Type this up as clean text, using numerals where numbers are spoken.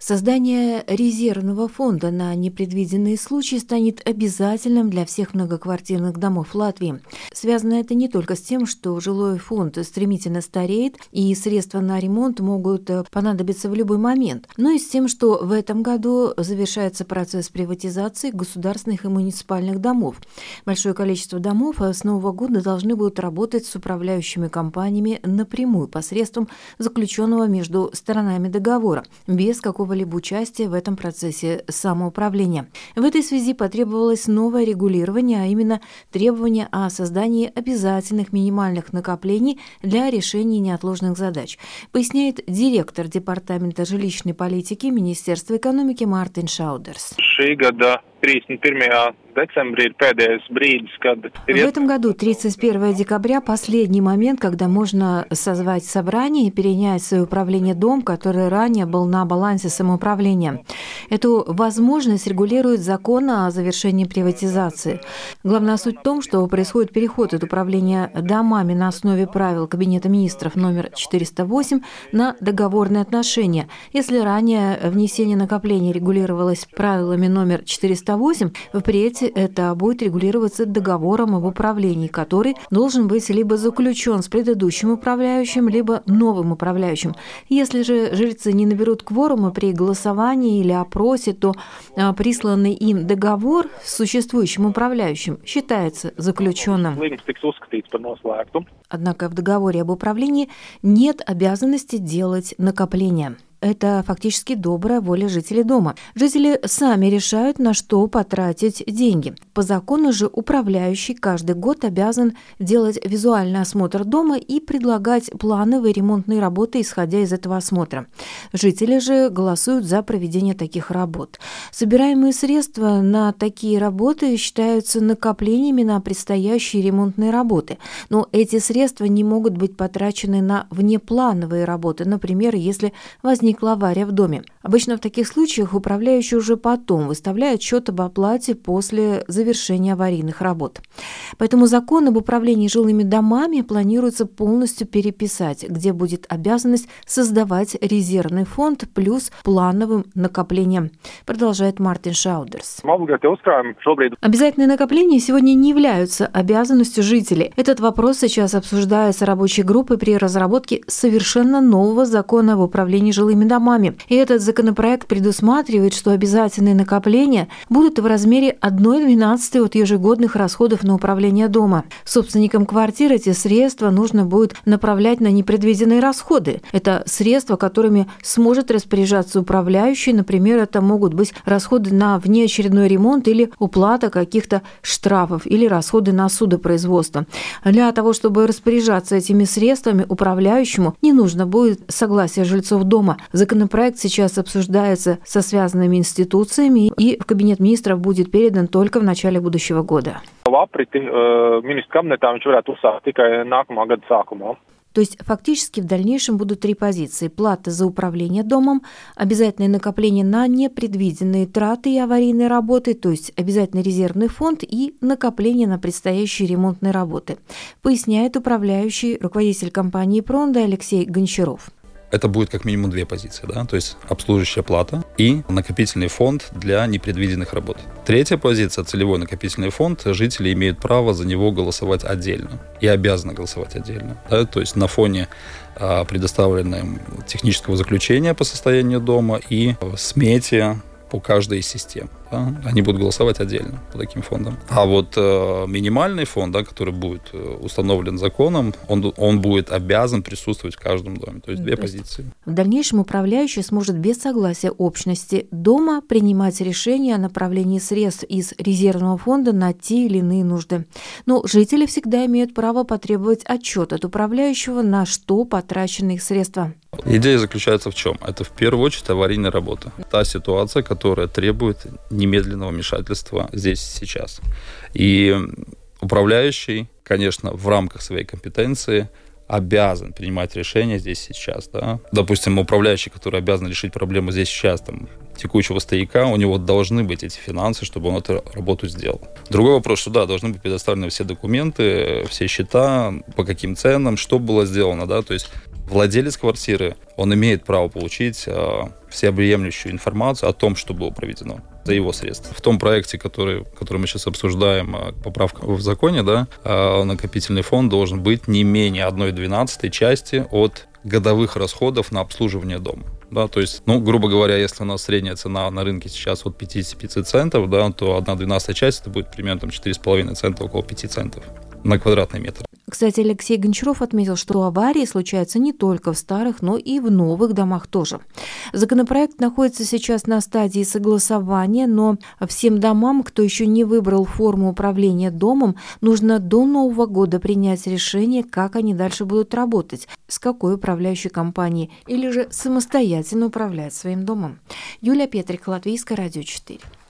Создание резервного фонда на непредвиденные случаи станет обязательным для всех многоквартирных домов Латвии. Связано это не только с тем, что жилой фонд стремительно стареет и средства на ремонт могут понадобиться в любой момент, но и с тем, что в этом году завершается процесс приватизации государственных и муниципальных домов. Большое количество домов с Нового года должны будут работать с управляющими компаниями напрямую посредством заключенного между сторонами договора, без какого-либо участия в этом процессе самоуправления. В этой связи потребовалось новое регулирование, а именно требования о создании обязательных минимальных накоплений для решения неотложных задач, поясняет директор Департамента жилищной политики Министерства экономики Мартин Шаудерс. В этом году 31 декабря – последний момент, когда можно созвать собрание и перенять в свое управление дом, который ранее был на балансе самоуправления. Эту возможность регулирует закон о завершении приватизации. Главная суть в том, что происходит переход от управления домами на основе правил Кабинета министров номер 408 на договорные отношения. Если ранее внесение накоплений регулировалось правилами номер 408, впредь это будет регулироваться договором об управлении, который должен быть либо заключен с предыдущим управляющим, либо новым управляющим. Если же жильцы не наберут кворума при голосовании или опросе, то присланный им договор с существующим управляющим считается заключенным. Однако в договоре об управлении нет обязанности делать накопления. Это фактически добрая воля жителей дома. Жители сами решают, на что потратить деньги. По закону же управляющий каждый год обязан делать визуальный осмотр дома и предлагать плановые ремонтные работы, исходя из этого осмотра. Жители же голосуют за проведение таких работ. Собираемые средства на такие работы считаются накоплениями на предстоящие ремонтные работы. Но эти средства не могут быть потрачены на внеплановые работы, например, если возникла авария в доме. Обычно в таких случаях управляющий уже потом выставляет счет об оплате после завершения аварийных работ. Поэтому закон об управлении жилыми домами планируется полностью переписать, где будет обязанность создавать резервный фонд плюс плановым накоплением, продолжает Мартин Шаудерс. Обязательные накопления сегодня не являются обязанностью жителей. Этот вопрос сейчас обсуждается рабочей группой при разработке совершенно нового закона об управлении жилыми домами. И этот законопроект предусматривает, что обязательные накопления будут в размере 1/12 от ежегодных расходов на управление дома. Собственникам квартир эти средства нужно будет направлять на непредвиденные расходы. Это средства, которыми сможет распоряжаться управляющий. Например, это могут быть расходы на внеочередной ремонт или уплата каких-то штрафов или расходы на судопроизводство. Для того, чтобы распоряжаться этими средствами, управляющему не нужно будет согласия жильцов дома. Законопроект сейчас обсуждается со связанными институциями и в Кабинет министров будет передан только в начале будущего года. То есть фактически в дальнейшем будут 3 позиции: плата за управление домом, обязательное накопление на непредвиденные траты и аварийные работы, то есть обязательный резервный фонд и накопление на предстоящие ремонтные работы, поясняет управляющий руководитель компании «Пронда» Алексей Гончаров. Это будет как минимум 2 позиции, да? То есть обслуживающая плата и накопительный фонд для непредвиденных работ. 3 позиция, целевой накопительный фонд, жители имеют право за него голосовать отдельно и обязаны голосовать отдельно. Да? То есть на фоне предоставленного технического заключения по состоянию дома и смете по каждой из систем. Да? Они будут голосовать отдельно по таким фондам. А вот минимальный фонд, да, который будет установлен законом, он будет обязан присутствовать в каждом доме. То есть 2 позиции. В дальнейшем управляющий сможет без согласия общности дома принимать решения о направлении средств из резервного фонда на те или иные нужды. Но жители всегда имеют право потребовать отчет от управляющего, на что потрачены их средства. Идея заключается в чем? Это в первую очередь аварийная работа. Та ситуация, которая требует немедленного вмешательства здесь и сейчас. И управляющий, конечно, в рамках своей компетенции обязан принимать решения здесь и сейчас. Да? Допустим, управляющий, который обязан решить проблему здесь и сейчас, там, текущего стояка, у него должны быть эти финансы, чтобы он эту работу сделал. Другой вопрос, что да, должны быть предоставлены все документы, все счета, по каким ценам, что было сделано, да, то есть Владелец квартиры, он имеет право получить всеобъемлющую информацию о том, что было проведено за его средства. В том проекте, который мы сейчас обсуждаем, поправка в законе, да, накопительный фонд должен быть не менее 1/12 части от годовых расходов на обслуживание дома. Да, то есть, грубо говоря, если у нас средняя цена на рынке сейчас от 55 центов, да, то 1/12 часть это будет примерно 4,5 цента, около 5 центов на квадратный метр. Кстати, Алексей Гончаров отметил, что аварии случаются не только в старых, но и в новых домах тоже. Законопроект находится сейчас на стадии согласования, но всем домам, кто еще не выбрал форму управления домом, нужно до Нового года принять решение, как они дальше будут работать, с какой управляющей компанией, или же самостоятельно управлять своим домом. Юлия Петрик, Латвийское радио 4.